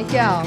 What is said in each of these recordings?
Thank y'all.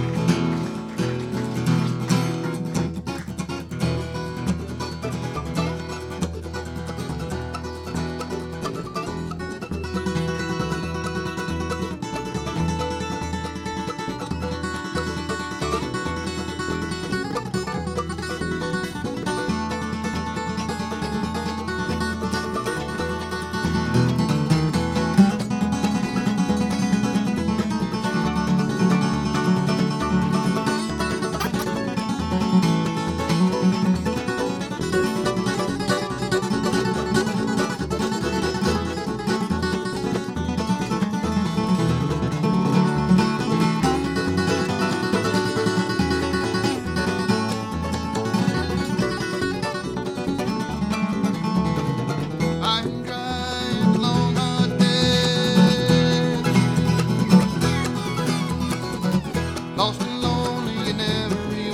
Lost and lonely in everywhere.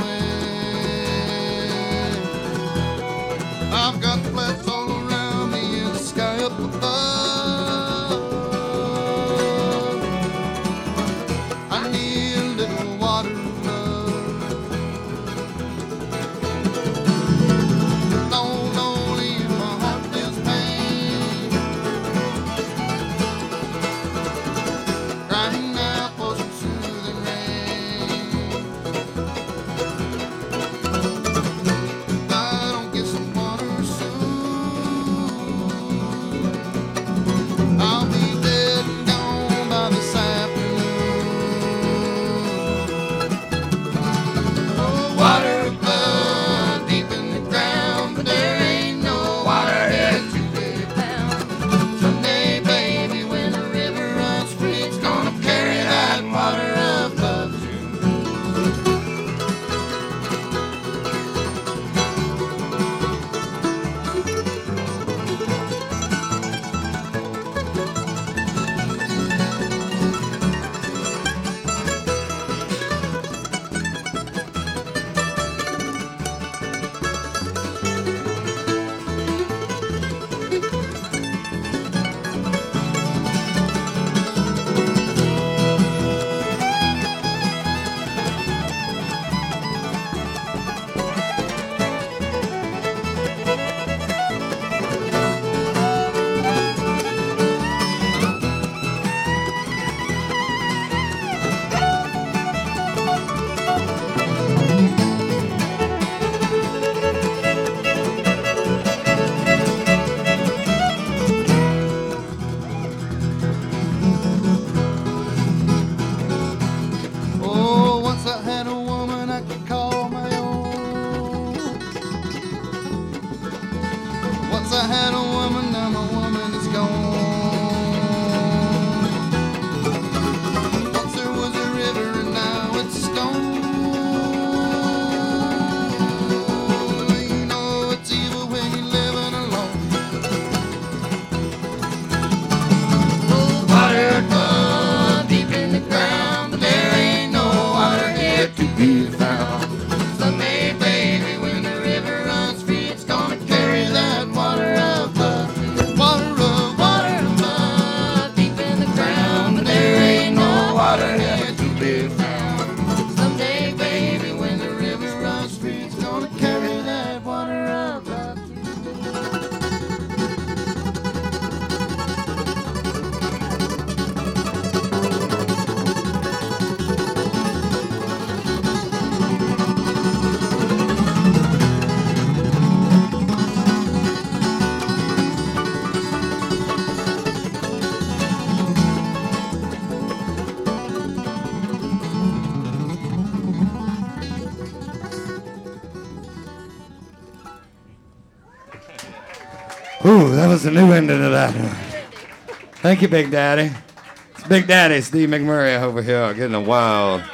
I've got flats all around me and the sky up above. I need a little water of love. Long, lonely in my heart feels pain. Crying out for some soothing rain. If I don't get some water soon, I'll be dead and gone by this afternoon. Oh, water of blood deep in the ground, but there ain't no water here to be found. Someday, baby, when the river runs free, it's gonna carry that water of love too. Oh, once I had a woman I could call my own. Once I had a woman, now my woman is gone. Once there was a river and now it's a stone. You know it's evil when you're living alone. Oh, water blood deep in the ground, but there ain't no water here to be found. Someday, baby, when the river runs free, it's gonna carry that water of love. Water of love deep in the ground, but there ain't no water here to be found. Someday, baby, when the river runs free, it's gonna carry that water of love. Ooh, that was the new ending of that. Thank you, Big Daddy. It's Big Daddy, Steve McMurray over here, getting a wild.